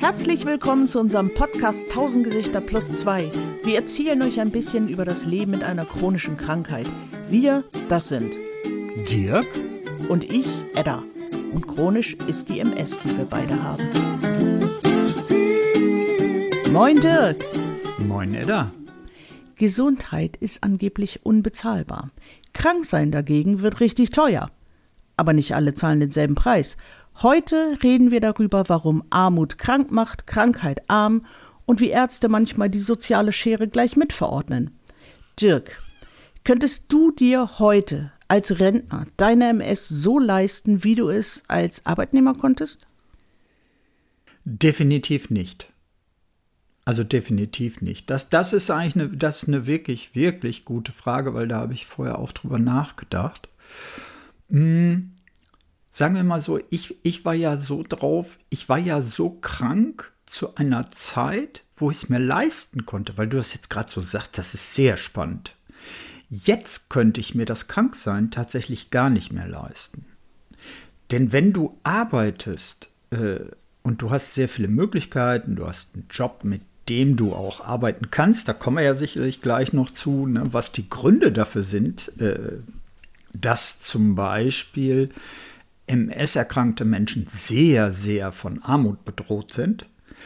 Herzlich willkommen zu unserem Podcast 1000 Gesichter plus 2. Wir erzählen euch ein bisschen über das Leben mit einer chronischen Krankheit. Wir, das sind Dirk und ich, Edda. Und chronisch ist die MS, die wir beide haben. Moin Dirk. Moin Edda. Gesundheit ist angeblich unbezahlbar. Kranksein dagegen wird richtig teuer. Aber nicht alle zahlen denselben Preis. Heute reden wir darüber, warum Armut krank macht, Krankheit arm und wie Ärzte manchmal die soziale Schere gleich mitverordnen. Dirk, könntest du dir heute als Rentner deine MS so leisten, wie du es als Arbeitnehmer konntest? Definitiv nicht. Also definitiv nicht. Das ist eigentlich eine wirklich, wirklich gute Frage, weil da habe ich vorher auch drüber nachgedacht. Sagen wir mal so, ich war ja so drauf, ich war ja so krank zu einer Zeit, wo ich es mir leisten konnte, weil du das jetzt gerade so sagst, das ist sehr spannend. Jetzt könnte ich mir das Kranksein tatsächlich gar nicht mehr leisten. Denn wenn du arbeitest und du hast sehr viele Möglichkeiten, du hast einen Job, mit dem du auch arbeiten kannst, da kommen wir ja sicherlich gleich noch zu, ne, was die Gründe dafür sind, dass zum Beispiel MS-erkrankte Menschen sehr, sehr von Armut bedroht sind.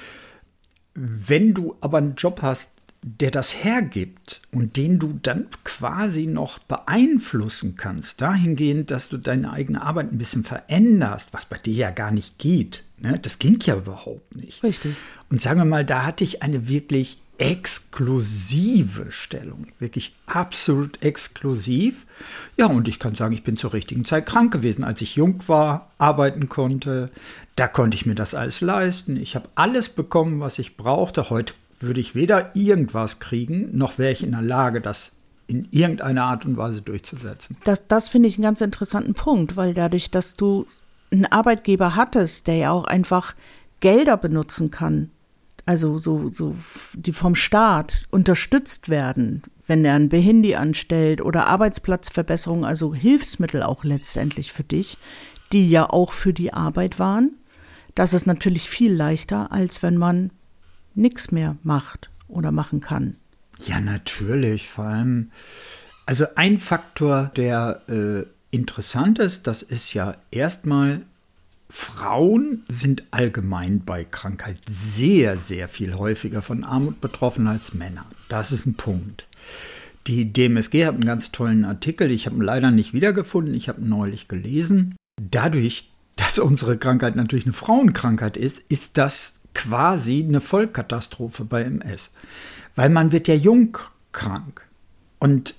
Wenn du aber einen Job hast, der das hergibt und den du dann quasi noch beeinflussen kannst, dahingehend, dass du deine eigene Arbeit ein bisschen veränderst, was bei dir ja gar nicht geht. Ne? Das ging ja überhaupt nicht. Richtig. Und sagen wir mal, da hatte ich eine wirklich exklusive Stellung, wirklich absolut exklusiv. Ja, und ich kann sagen, ich bin zur richtigen Zeit krank gewesen, als ich jung war, arbeiten konnte. Da konnte ich mir das alles leisten. Ich habe alles bekommen, was ich brauchte. Heute würde ich weder irgendwas kriegen, noch wäre ich in der Lage, das in irgendeiner Art und Weise durchzusetzen. Das finde ich einen ganz interessanten Punkt, weil dadurch, dass du einen Arbeitgeber hattest, der ja auch einfach Gelder benutzen kann, also die vom Staat unterstützt werden, wenn er ein Behindi anstellt oder Arbeitsplatzverbesserung, also Hilfsmittel auch letztendlich für dich, die ja auch für die Arbeit waren. Das ist natürlich viel leichter, als wenn man nichts mehr macht oder machen kann. Ja, natürlich. Vor allem, also ein Faktor, der interessant ist, das ist ja erstmal, Frauen sind allgemein bei Krankheit sehr, sehr viel häufiger von Armut betroffen als Männer. Das ist ein Punkt. Die DMSG hat einen ganz tollen Artikel, ich habe ihn leider nicht wiedergefunden, ich habe ihn neulich gelesen. Dadurch, dass unsere Krankheit natürlich eine Frauenkrankheit ist, ist das quasi eine Vollkatastrophe bei MS. Weil man wird ja jung krank. Und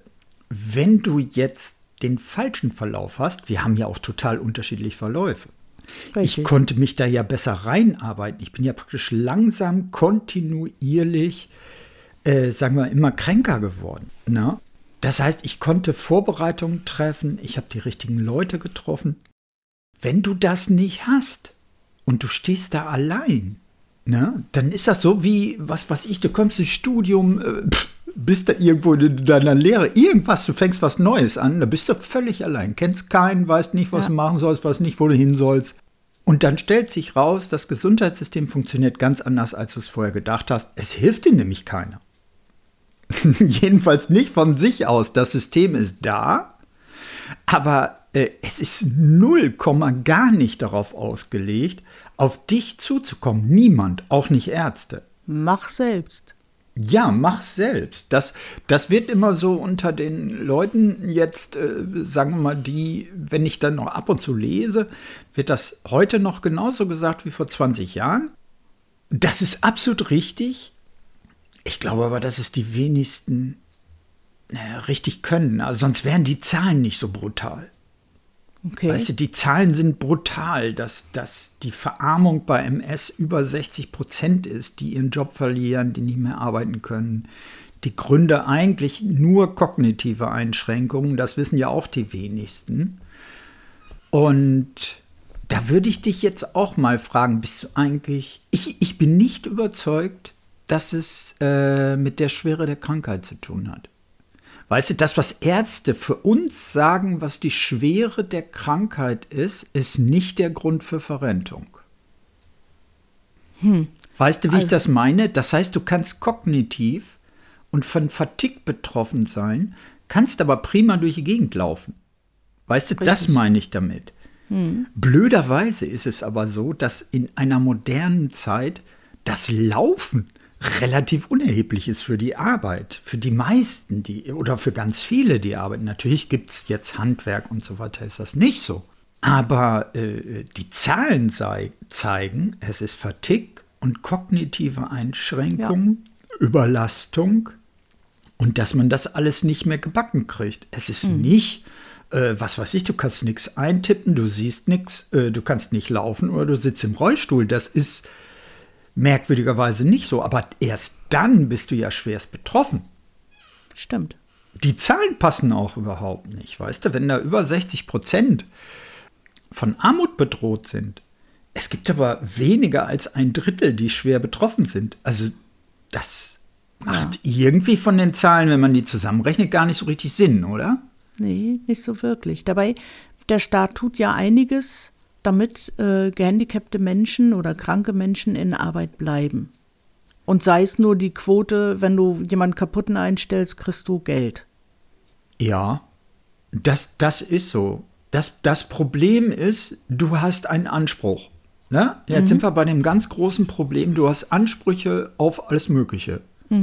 wenn du jetzt den falschen Verlauf hast, wir haben ja auch total unterschiedliche Verläufe. Richtig. Ich konnte mich da ja besser reinarbeiten. Ich bin ja praktisch langsam, kontinuierlich, sagen wir, immer kränker geworden. Ne? Das heißt, ich konnte Vorbereitungen treffen, ich habe die richtigen Leute getroffen. Wenn du das nicht hast und du stehst da allein, ne, dann ist das so wie, was weiß ich, du kommst ins Studium, bist da irgendwo in deiner Lehre, irgendwas, du fängst was Neues an, da bist du völlig allein, kennst keinen, weißt nicht, was du machen sollst, weißt nicht, wo du hin sollst. Und dann stellt sich raus, das Gesundheitssystem funktioniert ganz anders, als du es vorher gedacht hast. Es hilft dir nämlich keiner. Jedenfalls nicht von sich aus. Das System ist da, aber es ist 0, gar nicht darauf ausgelegt, auf dich zuzukommen. Niemand, auch nicht Ärzte. Mach selbst. Ja, mach selbst. Das wird immer so unter den Leuten jetzt, sagen wir mal, wenn ich dann noch ab und zu lese, wird das heute noch genauso gesagt wie vor 20 Jahren. Das ist absolut richtig. Ich glaube aber, dass es die wenigsten richtig können. Also sonst wären die Zahlen nicht so brutal. Okay. Weißt du, die Zahlen sind brutal, dass die Verarmung bei MS über 60% ist, die ihren Job verlieren, die nicht mehr arbeiten können. Die Gründe eigentlich nur kognitive Einschränkungen, das wissen ja auch die wenigsten. Und da würde ich dich jetzt auch mal fragen, bist du eigentlich, ich bin nicht überzeugt, dass es mit der Schwere der Krankheit zu tun hat. Weißt du, das, was Ärzte für uns sagen, was die Schwere der Krankheit ist, ist nicht der Grund für Verrentung. Weißt du, wie ich das meine? Das heißt, du kannst kognitiv und von Fatigue betroffen sein, kannst aber prima durch die Gegend laufen. Weißt du, das meine ich damit. Blöderweise ist es aber so, dass in einer modernen Zeit das Laufen relativ unerheblich ist für die Arbeit. Für die meisten, oder für ganz viele, die arbeiten. Natürlich gibt es jetzt Handwerk und so weiter, ist das nicht so. Aber die Zahlen zeigen, es ist Fatigue und kognitive Einschränkungen, Überlastung und dass man das alles nicht mehr gebacken kriegt. Es ist nicht, was weiß ich, du kannst nichts eintippen, du siehst nichts, du kannst nicht laufen oder du sitzt im Rollstuhl. Das ist merkwürdigerweise nicht so, aber erst dann bist du ja schwerst betroffen. Stimmt. Die Zahlen passen auch überhaupt nicht, weißt du, wenn da über 60% von Armut bedroht sind. Es gibt aber weniger als 1/3, die schwer betroffen sind. Also das macht irgendwie von den Zahlen, wenn man die zusammenrechnet, gar nicht so richtig Sinn, oder? Nee, nicht so wirklich. Dabei, der Staat tut ja einiges, damit gehandicapte Menschen oder kranke Menschen in Arbeit bleiben. Und sei es nur die Quote, wenn du jemanden kaputten einstellst, kriegst du Geld. Ja, das ist so. Das Problem ist, du hast einen Anspruch. Ne? Jetzt sind wir bei dem ganz großen Problem, du hast Ansprüche auf alles Mögliche.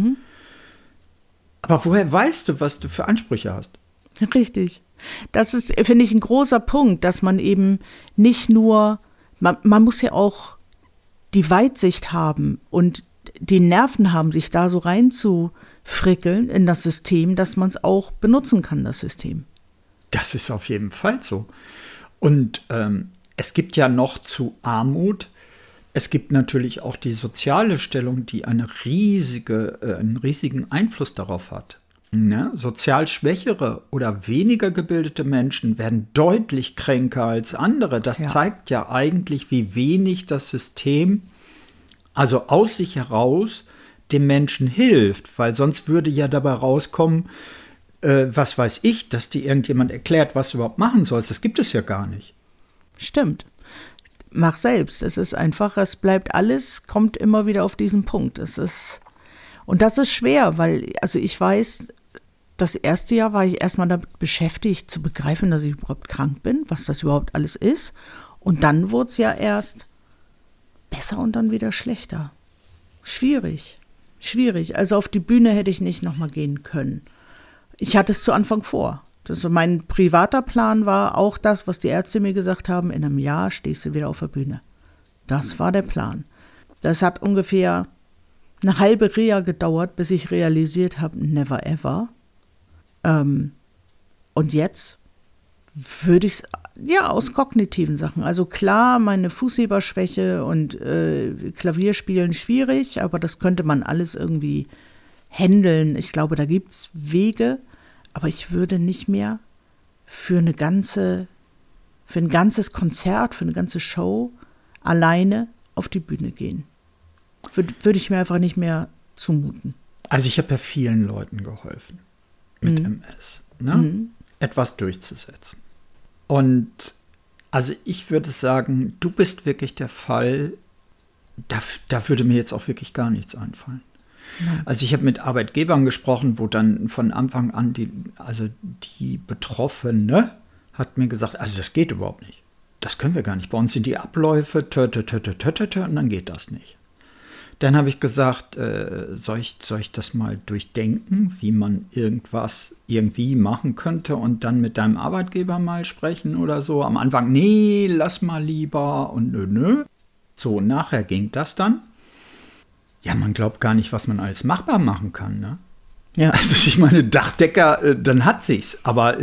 Aber woher weißt du, was du für Ansprüche hast? Richtig. Das ist, finde ich, ein großer Punkt, dass man eben nicht nur, man muss ja auch die Weitsicht haben und die Nerven haben, sich da so reinzufrickeln in das System, dass man es auch benutzen kann, das System. Das ist auf jeden Fall so. Und es gibt ja noch zu Armut, es gibt natürlich auch die soziale Stellung, die einen riesigen Einfluss darauf hat. Ja, sozial schwächere oder weniger gebildete Menschen werden deutlich kränker als andere. Das zeigt ja eigentlich, wie wenig das System, also aus sich heraus, dem Menschen hilft. Weil sonst würde ja dabei rauskommen, was weiß ich, dass dir irgendjemand erklärt, was du überhaupt machen sollst. Das gibt es ja gar nicht. Stimmt. Mach selbst. Es ist einfach, es bleibt alles, kommt immer wieder auf diesen Punkt. Und das ist schwer, weil, also ich weiß, das erste Jahr war ich erstmal damit beschäftigt, zu begreifen, dass ich überhaupt krank bin, was das überhaupt alles ist. Und dann wurde es ja erst besser und dann wieder schlechter. Schwierig. Also auf die Bühne hätte ich nicht nochmal gehen können. Ich hatte es zu Anfang vor. Also mein privater Plan war auch das, was die Ärzte mir gesagt haben, in einem Jahr stehst du wieder auf der Bühne. Das war der Plan. Das hat ungefähr eine halbe Reha gedauert, bis ich realisiert habe, never ever. Und jetzt würde ich es, aus kognitiven Sachen. Also klar, meine Fußheberschwäche und Klavierspielen schwierig, aber das könnte man alles irgendwie handeln. Ich glaube, da gibt es Wege, aber ich würde nicht mehr für ein ganzes Konzert, für eine ganze Show alleine auf die Bühne gehen. Würde ich mir einfach nicht mehr zumuten. Also ich habe ja vielen Leuten geholfen mit MS, ne? Etwas durchzusetzen. Und also ich würde sagen, du bist wirklich der Fall, da würde mir jetzt auch wirklich gar nichts einfallen. Nein. Also ich habe mit Arbeitgebern gesprochen, wo dann von Anfang an die Betroffene hat mir gesagt, also das geht überhaupt nicht. Das können wir gar nicht. Bei uns sind die Abläufe, und dann geht das nicht. Dann habe ich gesagt, soll ich das mal durchdenken, wie man irgendwie machen könnte und dann mit deinem Arbeitgeber mal sprechen oder so. Am Anfang, nee, lass mal lieber und nö. So, nachher ging das dann. Ja, man glaubt gar nicht, was man alles machbar machen kann, ne? Ja. Also ich meine, Dachdecker, dann hat sich's. Aber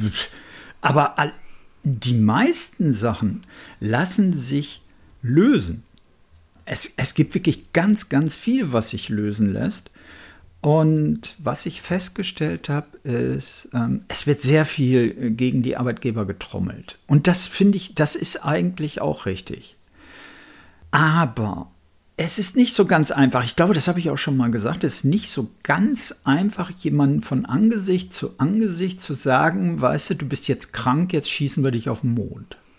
die meisten Sachen lassen sich lösen. Es gibt wirklich ganz, ganz viel, was sich lösen lässt. Und was ich festgestellt habe, ist, es wird sehr viel gegen die Arbeitgeber getrommelt. Und das finde ich, das ist eigentlich auch richtig. Aber es ist nicht so ganz einfach. Ich glaube, das habe ich auch schon mal gesagt. Es ist nicht so ganz einfach, jemanden von Angesicht zu sagen, weißt du bist jetzt krank, jetzt schießen wir dich auf den Mond.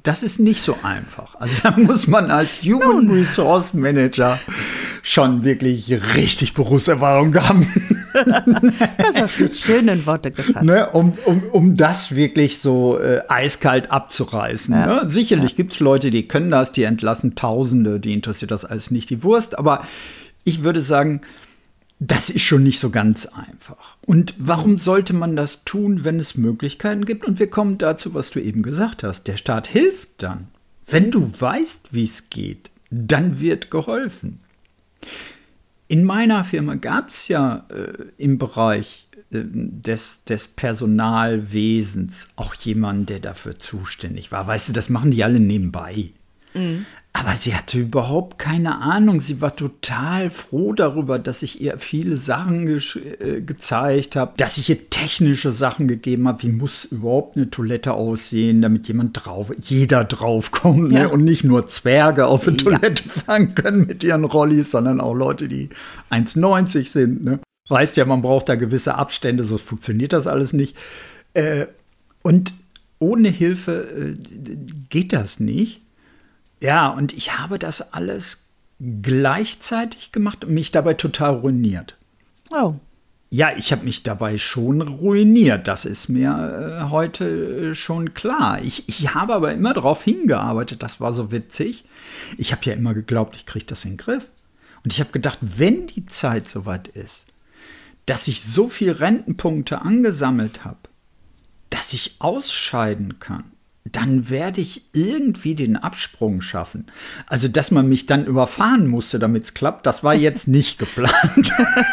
Das ist nicht so einfach. Also da muss man als Human Resource Manager schon wirklich richtig Berufserfahrung haben. Das hast du schön in Worte gefasst. Ne, um das wirklich so eiskalt abzureißen. Ja. Ne? Sicherlich gibt es Leute, die können das, die entlassen Tausende, die interessiert das alles nicht, die Wurst. Aber ich würde sagen, das ist schon nicht so ganz einfach. Und warum sollte man das tun, wenn es Möglichkeiten gibt? Und wir kommen dazu, was du eben gesagt hast. Der Staat hilft dann. Wenn du weißt, wie es geht, dann wird geholfen. In meiner Firma gab es ja im Bereich des Personalwesens auch jemanden, der dafür zuständig war. Weißt du, das machen die alle nebenbei. Mhm. Aber sie hatte überhaupt keine Ahnung. Sie war total froh darüber, dass ich ihr viele Sachen gezeigt habe, dass ich ihr technische Sachen gegeben habe. Wie muss überhaupt eine Toilette aussehen, damit jeder draufkommt, ne? Und nicht nur Zwerge auf eine Toilette fahren können mit ihren Rollis, sondern auch Leute, die 1,90 sind. Ne? Weißt ja, man braucht da gewisse Abstände, sonst funktioniert das alles nicht. Und ohne Hilfe geht das nicht. Ja, und ich habe das alles gleichzeitig gemacht und mich dabei total ruiniert. Oh. Ja, ich habe mich dabei schon ruiniert. Das ist mir heute schon klar. Ich habe aber immer darauf hingearbeitet. Das war so witzig. Ich habe ja immer geglaubt, ich kriege das in den Griff. Und ich habe gedacht, wenn die Zeit soweit ist, dass ich so viel Rentenpunkte angesammelt habe, dass ich ausscheiden kann, dann werde ich irgendwie den Absprung schaffen. Also, dass man mich dann überfahren musste, damit es klappt, das war jetzt nicht geplant.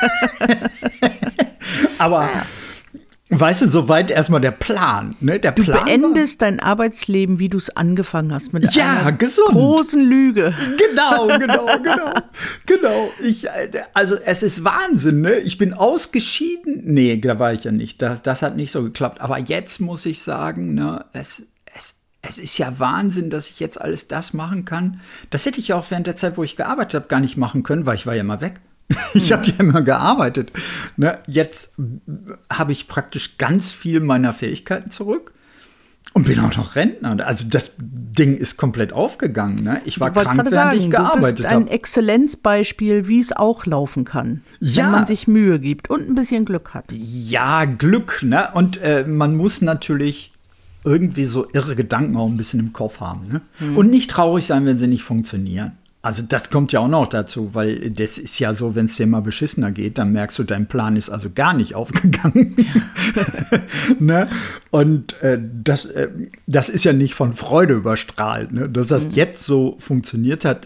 Aber, weißt du, soweit erstmal der Plan. Ne? Der Du Plan beendest dein Arbeitsleben, wie du es angefangen hast, mit einer gesund. großen Lüge. Genau. Also es ist Wahnsinn, ne? Ich bin ausgeschieden. Nee, da war ich ja nicht. Das hat nicht so geklappt. Aber jetzt muss ich sagen, ne, es ist ja Wahnsinn, dass ich jetzt alles das machen kann. Das hätte ich ja auch während der Zeit, wo ich gearbeitet habe, gar nicht machen können, weil ich war ja immer weg. Ich habe ja immer gearbeitet. Ne? Jetzt habe ich praktisch ganz viel meiner Fähigkeiten zurück und bin auch noch Rentner. Also das Ding ist komplett aufgegangen. Ne? Ich war krank, während ich gearbeitet habe. Du bist ein Exzellenzbeispiel, wie es auch laufen kann, wenn man sich Mühe gibt und ein bisschen Glück hat. Ja, Glück. Ne? Und man muss natürlich irgendwie so irre Gedanken auch ein bisschen im Kopf haben. Ne? Und nicht traurig sein, wenn sie nicht funktionieren. Also das kommt ja auch noch dazu, weil das ist ja so, wenn es dir mal beschissener geht, dann merkst du, dein Plan ist also gar nicht aufgegangen. Ne? Und das ist ja nicht von Freude überstrahlt. Ne? Dass das jetzt so funktioniert hat,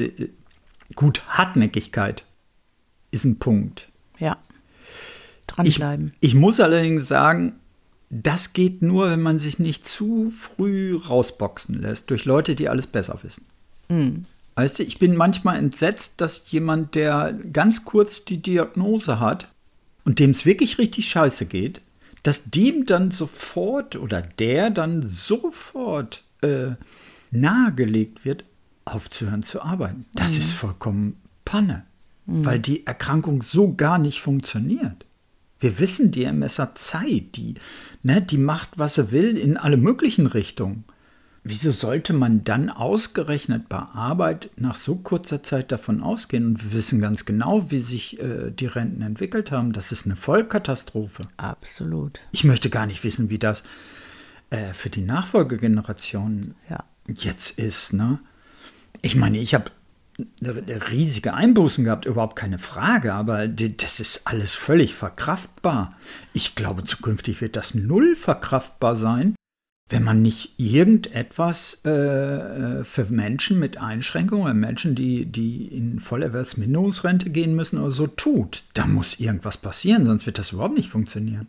gut, Hartnäckigkeit ist ein Punkt. Ja, dranbleiben. Ich muss allerdings sagen, das geht nur, wenn man sich nicht zu früh rausboxen lässt durch Leute, die alles besser wissen. Weißt du, ich bin manchmal entsetzt, dass jemand, der ganz kurz die Diagnose hat und dem es wirklich richtig scheiße geht, dass dem dann sofort oder der dann sofort nahegelegt wird, aufzuhören zu arbeiten. Das ist vollkommen Panne, weil die Erkrankung so gar nicht funktioniert. Wir wissen, die MS hat Zeit, die macht, was sie will, in alle möglichen Richtungen. Wieso sollte man dann ausgerechnet bei Arbeit nach so kurzer Zeit davon ausgehen? Und wir wissen ganz genau, wie sich die Renten entwickelt haben. Das ist eine Vollkatastrophe. Absolut. Ich möchte gar nicht wissen, wie das für die Nachfolgegenerationen jetzt ist. Ne? Ich meine, ich habe riesige Einbußen gehabt, überhaupt keine Frage, aber das ist alles völlig verkraftbar. Ich glaube, zukünftig wird das null verkraftbar sein, wenn man nicht irgendetwas für Menschen mit Einschränkungen oder Menschen, die in Vollerwerbsminderungsrente gehen müssen oder so tut. Da muss irgendwas passieren, sonst wird das überhaupt nicht funktionieren.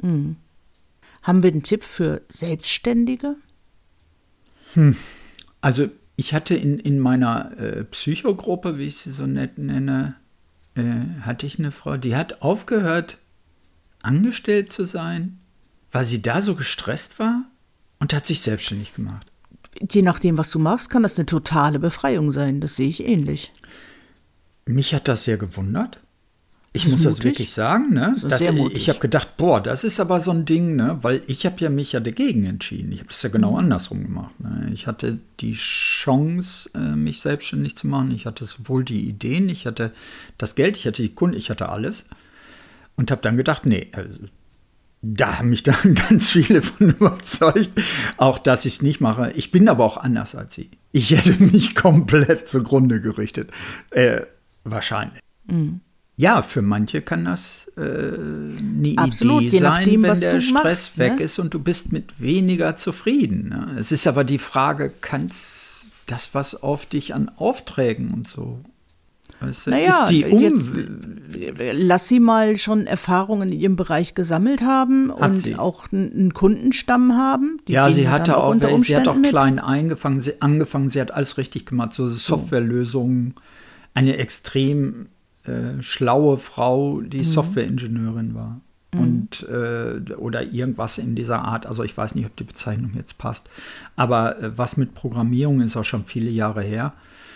Haben wir einen Tipp für Selbstständige? Also ich hatte in meiner Psychogruppe, wie ich sie so nett nenne, hatte ich eine Frau, die hat aufgehört, angestellt zu sein, weil sie da so gestresst war und hat sich selbstständig gemacht. Je nachdem, was du machst, kann das eine totale Befreiung sein. Das sehe ich ähnlich. Mich hat das sehr gewundert. Ich muss das wirklich sagen, ne? Sehr mutig. Ich habe gedacht, das ist aber so ein Ding, ne? Weil ich habe mich ja dagegen entschieden. Ich habe das ja genau andersrum gemacht. Ne? Ich hatte die Chance, mich selbstständig zu machen. Ich hatte sowohl die Ideen, ich hatte das Geld, ich hatte die Kunden, ich hatte alles. Und habe dann gedacht, nee, also, da haben mich dann ganz viele von überzeugt, auch dass ich es nicht mache. Ich bin aber auch anders als sie. Ich hätte mich komplett zugrunde gerichtet. Wahrscheinlich. Mhm. Ja, für manche kann das eine Absolut, Idee je nachdem, sein, was wenn der du Stress machst, weg ne? ist und du bist mit weniger zufrieden. Ne? Es ist aber die Frage, kannst das was auf dich an Aufträgen und so? Weißt du, Naja, ist die lass sie mal schon Erfahrungen in ihrem Bereich gesammelt haben und sie. auch einen Kundenstamm haben. Die Ja, gehen sie dann hatte auch, unter sie hat Umständen auch mit. klein angefangen, sie hat alles richtig gemacht, so Softwarelösungen, eine extrem schlaue Frau, die Softwareingenieurin war. Und oder irgendwas in dieser Art, also ich weiß nicht, ob die Bezeichnung jetzt passt, aber was mit Programmierung ist auch schon viele Jahre her.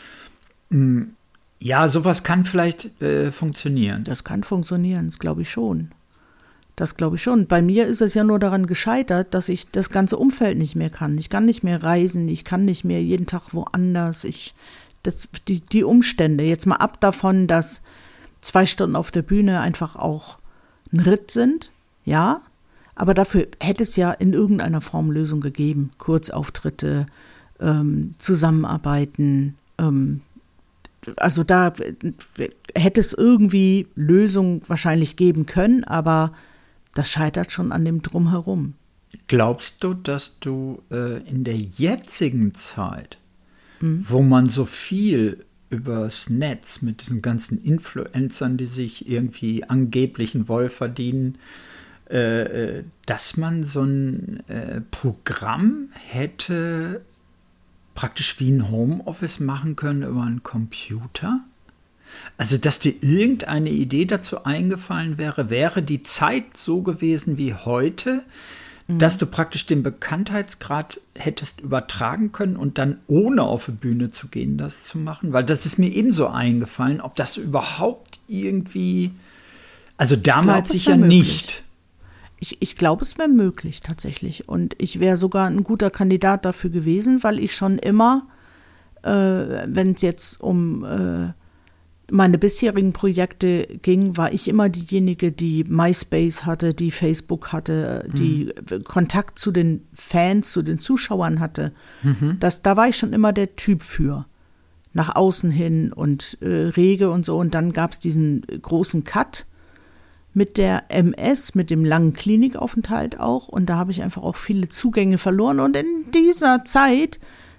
Ja, sowas kann vielleicht funktionieren. Das kann funktionieren, das glaube ich schon. Das glaube ich schon. Bei mir ist es ja nur daran gescheitert, dass ich das ganze Umfeld nicht mehr kann. Ich kann nicht mehr reisen, ich kann nicht mehr jeden Tag woanders. Die Umstände, jetzt mal ab davon, dass 2 Stunden auf der Bühne einfach auch ein Ritt sind, ja, aber dafür hätte es ja in irgendeiner Form Lösung gegeben. Kurzauftritte, Zusammenarbeiten, also da hätte es irgendwie Lösung wahrscheinlich geben können, aber das scheitert schon an dem Drumherum. Glaubst du, dass du in der jetzigen Zeit, wo man so viel übers Netz mit diesen ganzen Influencern, die sich irgendwie angeblich einen Woll verdienen, dass man so ein Programm hätte praktisch wie ein Homeoffice machen können über einen Computer? Also, dass dir irgendeine Idee dazu eingefallen wäre die Zeit so gewesen wie heute, dass du praktisch den Bekanntheitsgrad hättest übertragen können und dann ohne auf die Bühne zu gehen, das zu machen? Weil das ist mir ebenso eingefallen, ob das überhaupt irgendwie, also damals sicher nicht. Ich glaube, es wäre möglich tatsächlich. Und ich wäre sogar ein guter Kandidat dafür gewesen, weil ich schon immer, wenn es jetzt um meine bisherigen Projekte ging, war ich immer diejenige, die MySpace hatte, die Facebook hatte, die Kontakt zu den Fans, zu den Zuschauern hatte. Da war ich schon immer der Typ für. Nach außen hin und rege und so. Und dann gab es diesen großen Cut mit der MS, mit dem langen Klinikaufenthalt auch. Und da habe ich einfach auch viele Zugänge verloren. Und in dieser Zeit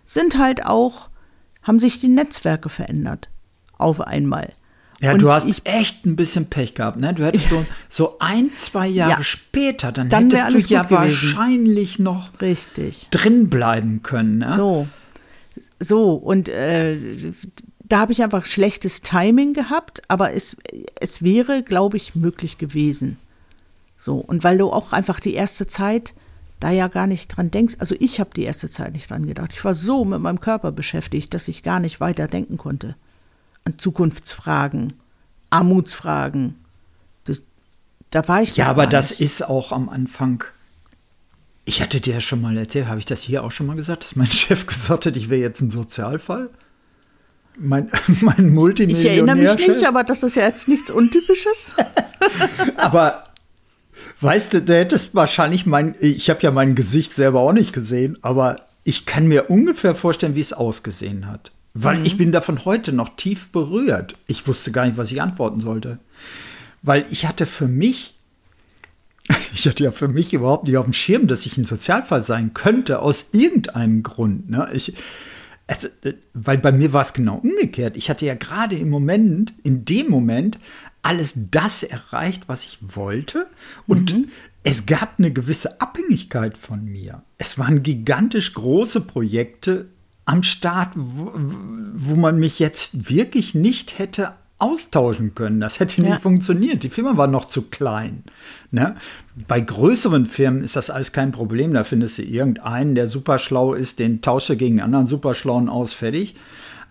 haben sich die Netzwerke verändert. Auf einmal. Ja, und du hast echt ein bisschen Pech gehabt, ne? Du hättest so 1-2 Jahre später, dann hättest du ja wahrscheinlich noch drin bleiben können. Ne? So, und da habe ich einfach schlechtes Timing gehabt, aber es wäre, glaube ich, möglich gewesen. So, und weil du auch einfach die erste Zeit da ja gar nicht dran denkst, also ich habe die erste Zeit nicht dran gedacht. Ich war so mit meinem Körper beschäftigt, dass ich gar nicht weiter denken konnte. An Zukunftsfragen, Armutsfragen. Da war ich ja, aber das nicht. ist auch am Anfang. Ich hatte dir ja schon mal erzählt, habe ich das hier auch schon mal gesagt, dass mein Chef gesagt hat, ich wäre jetzt ein Sozialfall? Mein Multimillionär. Ich erinnere mich nicht, aber das ist ja jetzt nichts Untypisches. Aber weißt du, der hättest wahrscheinlich ich habe ja mein Gesicht selber auch nicht gesehen, aber ich kann mir ungefähr vorstellen, wie es ausgesehen hat. Weil ich bin davon heute noch tief berührt. Ich wusste gar nicht, was ich antworten sollte. Weil ich hatte ja für mich überhaupt nicht auf dem Schirm, dass ich ein Sozialfall sein könnte, aus irgendeinem Grund. Ne? Weil bei mir war es genau umgekehrt. Ich hatte ja gerade in dem Moment, alles das erreicht, was ich wollte. Und es gab eine gewisse Abhängigkeit von mir. Es waren gigantisch große Projekte am Start, wo man mich jetzt wirklich nicht hätte austauschen können. Das hätte nicht funktioniert. Die Firma war noch zu klein. Ne? Bei größeren Firmen ist das alles kein Problem. Da findest du irgendeinen, der super schlau ist, den tausche gegen einen anderen Superschlauen aus, fertig.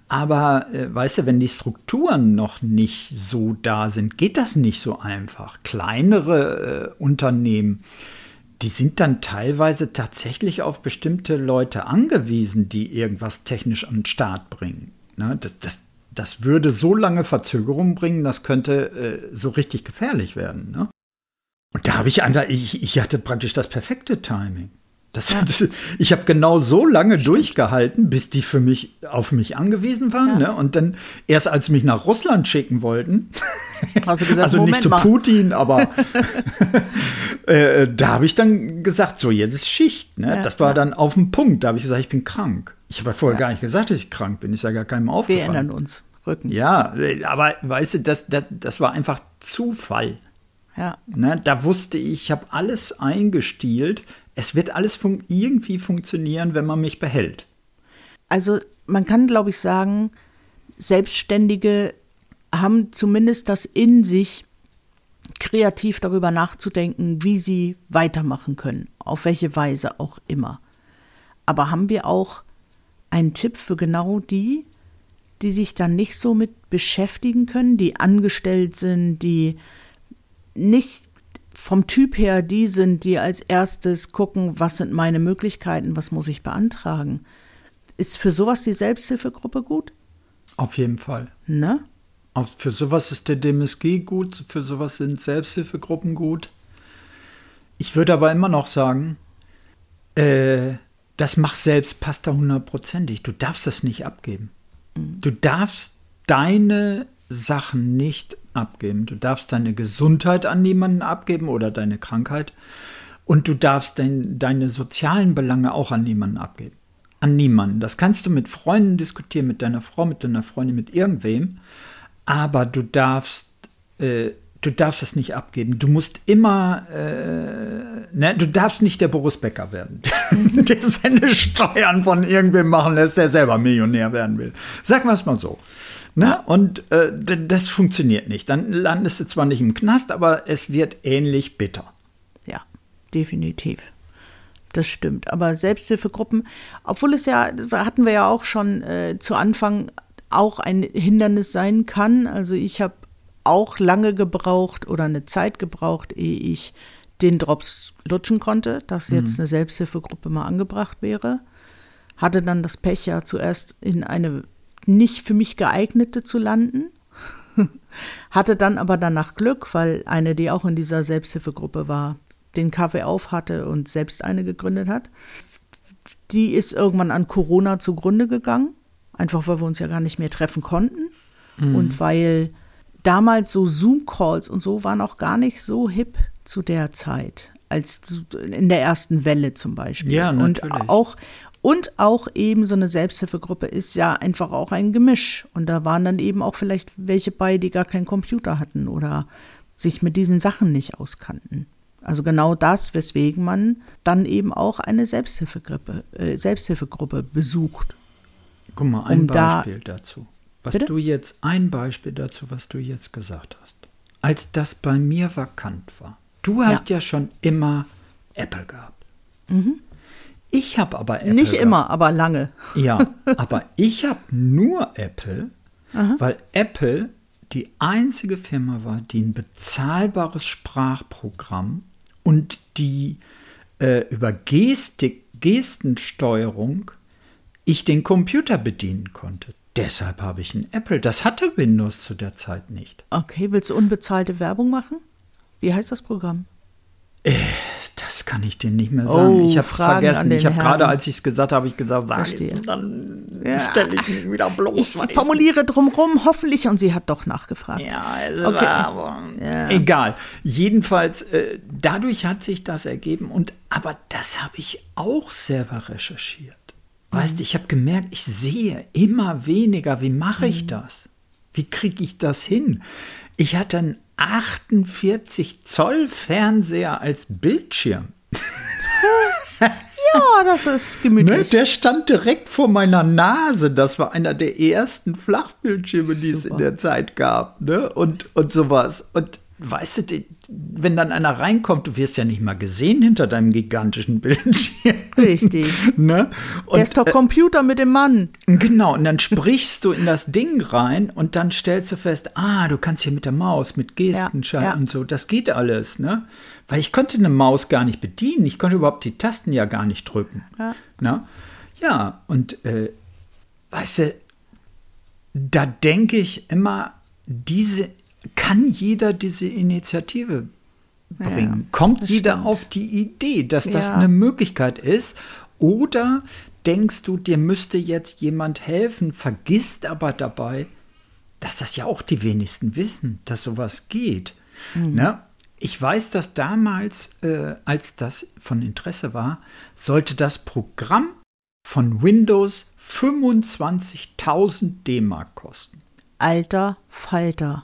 Aber weißt du, wenn die Strukturen noch nicht so da sind, geht das nicht so einfach. Kleinere Unternehmen, die sind dann teilweise tatsächlich auf bestimmte Leute angewiesen, die irgendwas technisch an den Start bringen. Ne? Das würde so lange Verzögerung bringen, das könnte so richtig gefährlich werden. Ne? Und da habe ich einfach, ich hatte praktisch das perfekte Timing. Ich habe genau so lange durchgehalten, bis die auf mich angewiesen waren. Ne? Und dann erst als sie mich nach Russland schicken wollten, hast du gesagt, also Moment nicht zu mal. Putin, aber da habe ich dann gesagt, so jetzt ist Schicht. Ne? Das war dann auf dem Punkt, da habe ich gesagt, ich bin krank. Ich habe ja vorher gar nicht gesagt, dass ich krank bin, ist ja gar keinem aufgefallen. Wir ändern uns, Rücken. Ja, aber weißt du, das war einfach Zufall. Ja. Ne? Da wusste ich habe alles eingestielt. Es wird alles irgendwie funktionieren, wenn man mich behält. Also man kann, glaube ich, sagen, Selbstständige haben zumindest das in sich, kreativ darüber nachzudenken, wie sie weitermachen können, auf welche Weise auch immer. Aber haben wir auch einen Tipp für genau die sich dann nicht so mit beschäftigen können, die angestellt sind, die nicht vom Typ her die sind, die als erstes gucken, was sind meine Möglichkeiten, was muss ich beantragen. Ist für sowas die Selbsthilfegruppe gut? Auf jeden Fall. Ne? Für sowas ist der DMSG gut, für sowas sind Selbsthilfegruppen gut. Ich würde aber immer noch sagen, das Mach selbst passt da 100%. Du darfst das nicht abgeben. Du darfst deine Sachen nicht abgeben. Du darfst deine Gesundheit an niemanden abgeben oder deine Krankheit. Und du darfst deine sozialen Belange auch an niemanden abgeben. An niemanden. Das kannst du mit Freunden diskutieren, mit deiner Frau, mit deiner Freundin, mit irgendwem. Aber du darfst das nicht abgeben. Du musst immer, du darfst nicht der Boris Becker werden, der seine Steuern von irgendwem machen lässt, der selber Millionär werden will. Sagen wir es mal so. Ne? Und das funktioniert nicht. Dann landest du zwar nicht im Knast, aber es wird ähnlich bitter. Ja, definitiv. Das stimmt. Aber Selbsthilfegruppen, obwohl es ja, da hatten wir ja auch schon zu Anfang, auch ein Hindernis sein kann. Also ich habe auch lange gebraucht oder eine Zeit gebraucht, ehe ich den Drops lutschen konnte, dass jetzt eine Selbsthilfegruppe mal angebracht wäre. Hatte dann das Pech, ja zuerst in eine nicht für mich geeignete zu landen. Hatte dann aber danach Glück, weil eine, die auch in dieser Selbsthilfegruppe war, den Kaffee auf hatte und selbst eine gegründet hat. Die ist irgendwann an Corona zugrunde gegangen, einfach weil wir uns ja gar nicht mehr treffen konnten. Und weil damals so Zoom-Calls und so waren auch gar nicht so hip zu der Zeit, als in der ersten Welle zum Beispiel. Ja, natürlich. Und auch eben so eine Selbsthilfegruppe ist ja einfach auch ein Gemisch. Und da waren dann eben auch vielleicht welche bei, die gar keinen Computer hatten oder sich mit diesen Sachen nicht auskannten. Also genau das, weswegen man dann eben auch eine Selbsthilfegruppe besucht. Guck mal, ein Beispiel dazu. Ein Beispiel dazu, was du jetzt gesagt hast. Als das bei mir vakant war. Du hast ja schon immer Apple gehabt. Mhm. Ich habe aber Apple Nicht gehabt. immer, aber lange. Ja, aber ich habe nur Apple, weil Apple die einzige Firma war, die ein bezahlbares Sprachprogramm und die über Gestensteuerung ich den Computer bedienen konnte. Deshalb habe ich ein Apple. Das hatte Windows zu der Zeit nicht. Okay, willst du unbezahlte Werbung machen? Wie heißt das Programm? Das kann ich dir nicht mehr sagen. Ich habe es vergessen. Ich habe gerade, als ich es gesagt habe, dann stelle ich mich wieder bloß. Ich formuliere drumherum, hoffentlich, und sie hat doch nachgefragt. Ja, egal. Jedenfalls, dadurch hat sich das ergeben. Aber das habe ich auch selber recherchiert. Weißt du, ich habe gemerkt, ich sehe immer weniger. Wie mache ich das? Wie kriege ich das hin? Ich hatte einen 48 Zoll Fernseher als Bildschirm. Ja, das ist gemütlich. Ne, der stand direkt vor meiner Nase. Das war einer der ersten Flachbildschirme, die es in der Zeit gab. Ne? Und sowas. Und weißt du, wenn dann einer reinkommt, du wirst ja nicht mal gesehen hinter deinem gigantischen Bildschirm. Richtig. Ne? Der ist doch Computer mit dem Mann. Genau, und dann sprichst du in das Ding rein und dann stellst du fest, du kannst hier mit der Maus, mit Gesten schalten und so, das geht alles, ne? Weil ich konnte eine Maus gar nicht bedienen, ich konnte überhaupt die Tasten ja gar nicht drücken. Ja, ne? Ja, und weißt du, da denke ich immer, kann jeder diese Initiative bringen? Ja, kommt jeder auf die Idee, dass das eine Möglichkeit ist? Oder denkst du, dir müsste jetzt jemand helfen, vergisst aber dabei, dass das ja auch die wenigsten wissen, dass sowas geht. Ne? Ich weiß, dass damals, als das von Interesse war, sollte das Programm von Windows 25.000 D-Mark kosten. Alter Falter.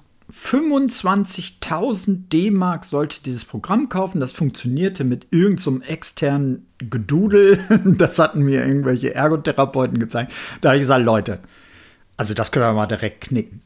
25.000 D-Mark sollte dieses Programm kaufen. Das funktionierte mit irgendeinem externen Gedudel. Das hatten mir irgendwelche Ergotherapeuten gezeigt. Da habe ich gesagt, Leute, also das können wir mal direkt knicken.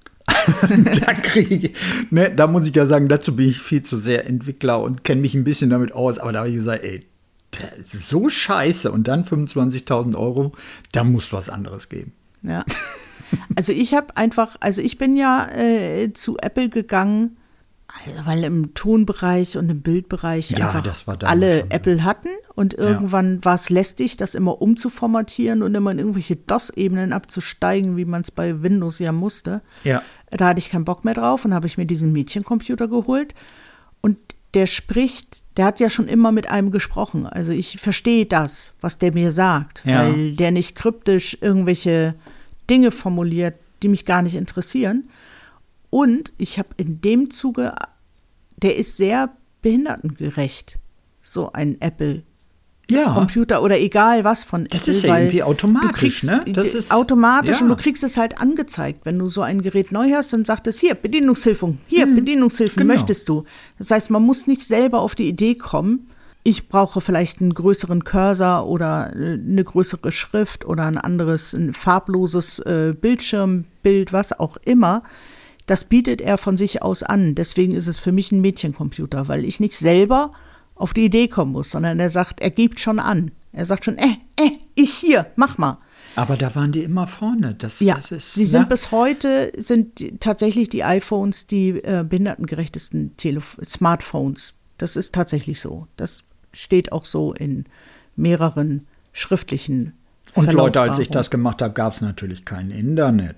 Da muss ich ja sagen, dazu bin ich viel zu sehr Entwickler und kenne mich ein bisschen damit aus. Aber da habe ich gesagt, ey, das ist so scheiße. Und dann 25.000 €, da muss was anderes geben. Ja. Also ich bin ja zu Apple gegangen, weil im Tonbereich und im Bildbereich einfach alle Apple hatten. Und irgendwann war es lästig, das immer umzuformatieren und immer in irgendwelche DOS-Ebenen abzusteigen, wie man es bei Windows ja musste. Ja. Da hatte ich keinen Bock mehr drauf und habe ich mir diesen Mädchencomputer geholt. Und der hat ja schon immer mit einem gesprochen. Also ich verstehe das, was der mir sagt, weil der nicht kryptisch irgendwelche Dinge formuliert, die mich gar nicht interessieren. Und ich habe in dem Zuge, der ist sehr behindertengerecht, so ein Apple-Computer oder egal was von das Apple. Das ist ja irgendwie automatisch, ne? Das ist automatisch und du kriegst es halt angezeigt. Wenn du so ein Gerät neu hast, dann sagt es, hier, Bedienungshilfen, Bedienungshilfen möchtest du. Das heißt, man muss nicht selber auf die Idee kommen, ich brauche vielleicht einen größeren Cursor oder eine größere Schrift oder ein farbloses Bildschirmbild, was auch immer. Das bietet er von sich aus an. Deswegen ist es für mich ein Mädchencomputer, weil ich nicht selber auf die Idee kommen muss, sondern er gibt schon an. Er sagt schon, ich hier, mach mal. Aber da waren die immer vorne. Das ist, sie sind bis heute, tatsächlich die iPhones die behindertengerechtesten Smartphones. Das ist tatsächlich so. Das steht auch so in mehreren schriftlichen Und Leute, als ich das gemacht habe, gab es natürlich kein Internet.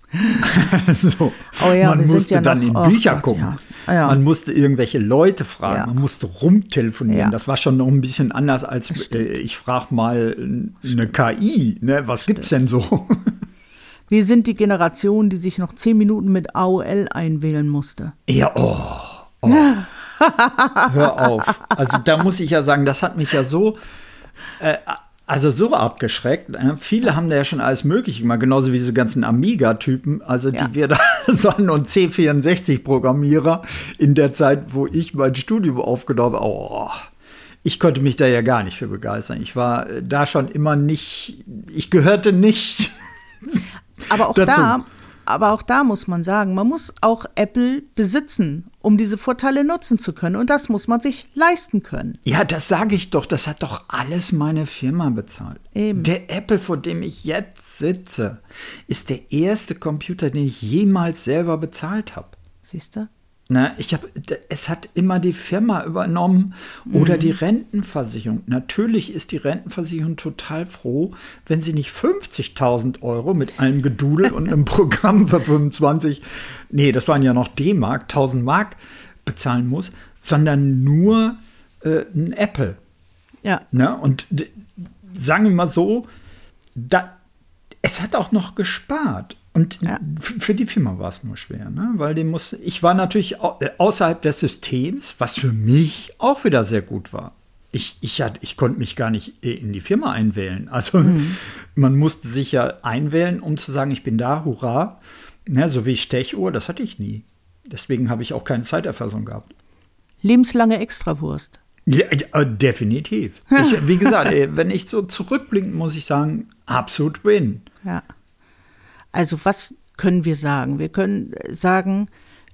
So. Man musste dann in Bücher gucken. Ja. Man musste irgendwelche Leute fragen. Man musste rumtelefonieren. Ja. Das war schon noch ein bisschen anders als ich frage mal eine KI. Ne? Was gibt's denn so? Wir sind die Generation, die sich noch 10 Minuten mit AOL einwählen musste. Ja, Hör auf. Also da muss ich ja sagen, das hat mich ja so abgeschreckt. Viele haben da ja schon alles Mögliche gemacht, genauso wie diese ganzen Amiga-Typen, die wir da und C64-Programmierer in der Zeit, wo ich mein Studium aufgenommen habe. Ich konnte mich da ja gar nicht für begeistern. Ich war da schon immer ich gehörte nicht dazu. Aber auch da muss man sagen, man muss auch Apple besitzen, um diese Vorteile nutzen zu können. Und das muss man sich leisten können. Ja, das sage ich doch. Das hat doch alles meine Firma bezahlt. Eben. Der Apple, vor dem ich jetzt sitze, ist der erste Computer, den ich jemals selber bezahlt habe. Siehst du? Es hat immer die Firma übernommen oder die Rentenversicherung. Natürlich ist die Rentenversicherung total froh, wenn sie nicht 50.000 € mit einem Gedudel und einem Programm für 25, das waren ja noch D-Mark, 1.000 Mark bezahlen muss, sondern nur ein Apple. Ja. Und sagen wir mal so, es hat auch noch gespart. Und für die Firma war es nur schwer, ne? Weil ich war natürlich außerhalb des Systems, was für mich auch wieder sehr gut war. Ich konnte mich gar nicht in die Firma einwählen. Also man musste sich ja einwählen, um zu sagen, ich bin da, hurra. Ne, so wie Stechuhr, das hatte ich nie. Deswegen habe ich auch keine Zeiterfassung gehabt. Lebenslange Extrawurst. Ja, definitiv. Wie gesagt, wenn ich so zurückblicke, muss ich sagen, absolut win. Ja. Also was können wir sagen? Wir können sagen,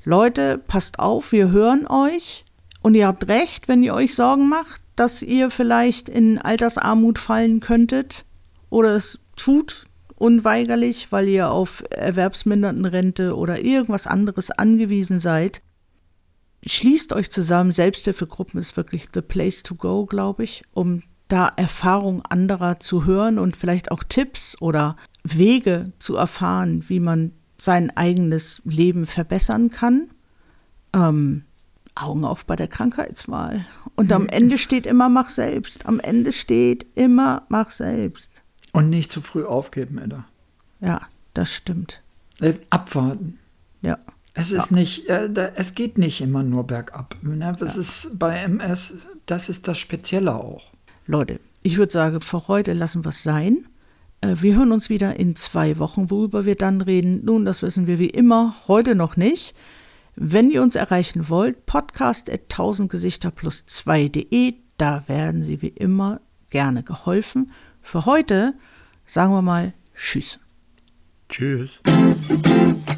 Leute, passt auf, wir hören euch und ihr habt recht, wenn ihr euch Sorgen macht, dass ihr vielleicht in Altersarmut fallen könntet oder es tut unweigerlich, weil ihr auf Erwerbsmindertenrente oder irgendwas anderes angewiesen seid. Schließt euch zusammen, Selbsthilfegruppen ist wirklich the place to go, glaube ich, um da Erfahrung anderer zu hören und vielleicht auch Tipps oder Wege zu erfahren, wie man sein eigenes Leben verbessern kann. Augen auf bei der Krankheitswahl. Und am Ende steht immer, mach selbst. Am Ende steht immer, mach selbst. Und nicht zu früh aufgeben, Edda. Ja, das stimmt. Abwarten. Ja. Es ist nicht, es geht nicht immer nur bergab. Das ist bei MS, das ist das Spezielle auch. Leute, ich würde sagen, für heute lassen wir es sein. Wir hören uns wieder in 2 Wochen, worüber wir dann reden. Nun, das wissen wir wie immer, heute noch nicht. Wenn ihr uns erreichen wollt, podcast@1000gesichter+2.de, da werden Sie wie immer gerne geholfen. Für heute sagen wir mal Tschüss. Tschüss.